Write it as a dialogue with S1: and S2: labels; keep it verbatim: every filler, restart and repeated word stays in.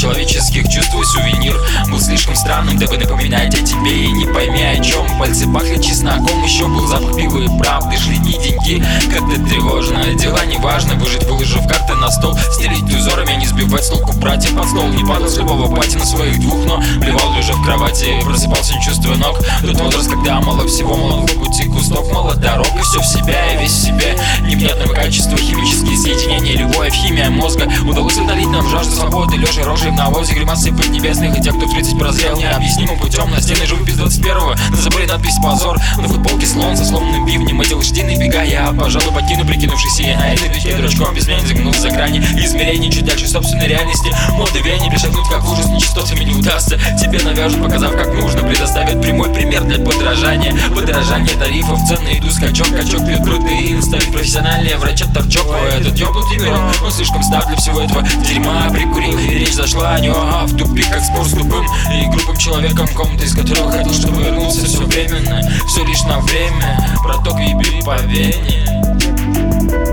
S1: человеческих чувств и сувенир был слишком странным, дабы напоминать о тебе. И не пойми о чем, пальцы пахли чесноком, еще был запах пива и правды. Шли дни, деньги, как-то тревожно, дела неважно, выжить, выложив карты на стол, стелить узорами, не сбивать с толку братьев под стол. Не падал с любого пати на своих двух, но плевал лежа в кровати, просыпался, не чувствуя ног. Тот возраст, когда мало всего, мало в пути кустов, мало дорог, и все в себя, и весь в себе. Невнятного качества, химические соединения, любовь, химия мозга. Удалось удалить нам жажду свободы, лежа рожей в навозе, гримасы поднебесных. И те, кто в тридцать прозрел необъяснимым путем, на стены живут без двадцать первого. На заборе надпись «Позор», на футболке слон со сломанным бивнем. Эти лошадиные бега я, пожалуй, покину, прикинувшись себе на этой духе дурачком без меня, загнув за грани измерений, чуть дальше собственной реальности. Моды веяния перешагнуть, как в ужас, нечистотами не удастся. Тебе навяжут, показав, как нужно, предоставят прямой пример для подражания. Подражание тарифов, цен на еду, скачок, качок, пьют крутые, наставить профессиональные врача торчок. О, этот ёбнутый мирок, он слишком стар для всего этого дерьма. Прикурил, и речь зашла о него, ага, в тупик, как спор с тупым и грубым человеком, комната из которого хотел, чтобы вернуться. Все временно, все лишь на время, проток ебит по вене.